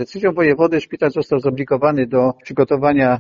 Decyzją wojewody szpital został zobligowany do przygotowania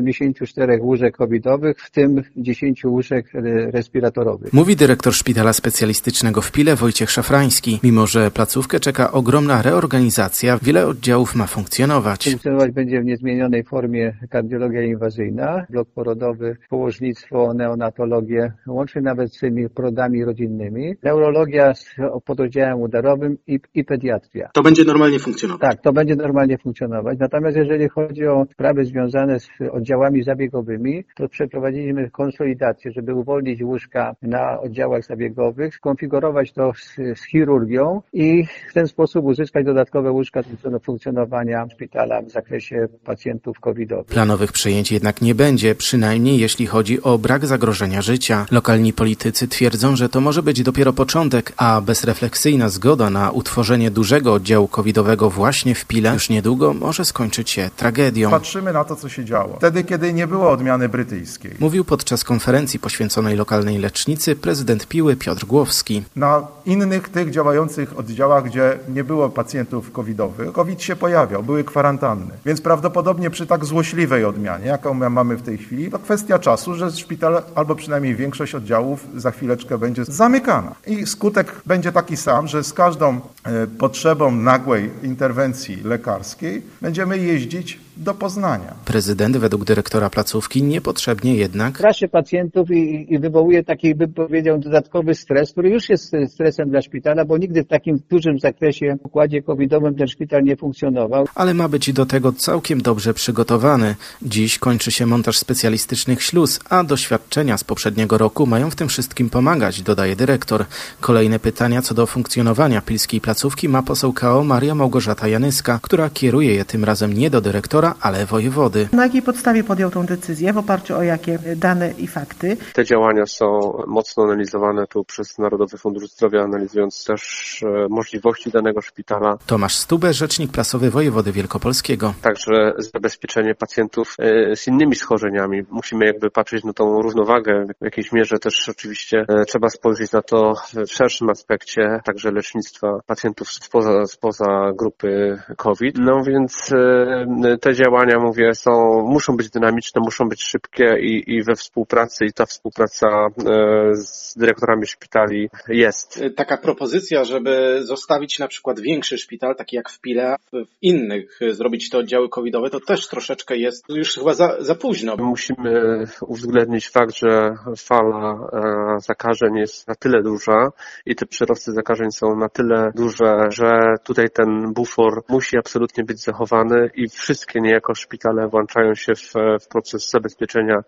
174 łóżek covidowych, w tym 10 łóżek respiratorowych. Mówi dyrektor Szpitala Specjalistycznego w Pile Wojciech Szafrański. Mimo że placówkę czeka ogromna reorganizacja, wiele oddziałów ma funkcjonować. Funkcjonować będzie w niezmienionej formie kardiologia inwazyjna, blok porodowy, położnictwo, neonatologię, łącznie nawet z tymi porodami rodzinnymi, neurologia z pododdziałem udarowym i pediatria. To będzie normalnie funkcjonować? Tak, to będzie normalnie funkcjonować. Natomiast jeżeli chodzi o sprawy związane z oddziałami zabiegowymi, to przeprowadziliśmy konsolidację, żeby uwolnić łóżka na oddziałach zabiegowych, skonfigurować to z chirurgią i w ten sposób uzyskać dodatkowe łóżka do funkcjonowania szpitala w zakresie pacjentów covidowych. Planowych przejęć jednak nie będzie, przynajmniej jeśli chodzi o brak zagrożenia życia. Lokalni politycy twierdzą, że to może być dopiero początek, a bezrefleksyjna zgoda na utworzenie dużego oddziału covidowego właśnie w Pile już niedługo może skończyć się tragedią. Patrzymy na to, co się działo. Wtedy, kiedy nie było odmiany brytyjskiej. Mówił podczas konferencji poświęconej lokalnej lecznicy prezydent Piły Piotr Głowski. Na innych tych działających oddziałach, gdzie nie było pacjentów covidowych, COVID się pojawiał, były kwarantanny. Więc prawdopodobnie przy tak złośliwej odmianie, jaką mamy w tej chwili, to kwestia czasu, że szpital, albo przynajmniej większość oddziałów za chwileczkę będzie zamykana. I skutek będzie taki sam, że z każdą potrzebą nagłej interwencji lekarskiej będziemy jeździć do Poznania. Prezydent według dyrektora placówki niepotrzebnie jednak Straszy pacjentów i wywołuje taki, bym powiedział, dodatkowy stres, który już jest stresem dla szpitala, bo nigdy w takim dużym zakresie w układzie covidowym ten szpital nie funkcjonował. ale ma być do tego całkiem dobrze przygotowany. Dziś kończy się montaż specjalistycznych śluz, a doświadczenia z poprzedniego roku mają w tym wszystkim pomagać, dodaje dyrektor. Kolejne pytania co do funkcjonowania pilskiej placówki ma poseł KO Maria Małgorzata Janyska, która kieruje je tym razem nie do dyrektora, ale wojewody. Na jakiej podstawie podjął tę decyzję, w oparciu o jakie dane i fakty? Te działania są mocno analizowane tu przez Narodowy Fundusz Zdrowia, analizując też możliwości danego szpitala. Tomasz Stube, rzecznik prasowy wojewody wielkopolskiego. Także zabezpieczenie pacjentów z innymi schorzeniami. Musimy jakby patrzeć na tą równowagę. W jakiejś mierze też oczywiście trzeba spojrzeć na to w szerszym aspekcie, także lecznictwa pacjentów spoza grupy COVID. No więc te działania, mówię, muszą być dynamiczne, muszą być szybkie i we współpracy, i ta współpraca z dyrektorami szpitali jest. Taka propozycja, żeby zostawić na przykład większy szpital, taki jak w Pile, w innych zrobić te oddziały covidowe, to też troszeczkę jest już chyba za późno. Musimy uwzględnić fakt, że fala zakażeń jest na tyle duża i te przyrosty zakażeń są na tyle duże, że tutaj ten bufor musi absolutnie być zachowany i wszystkie niejako szpitale włączają się w proces zabezpieczenia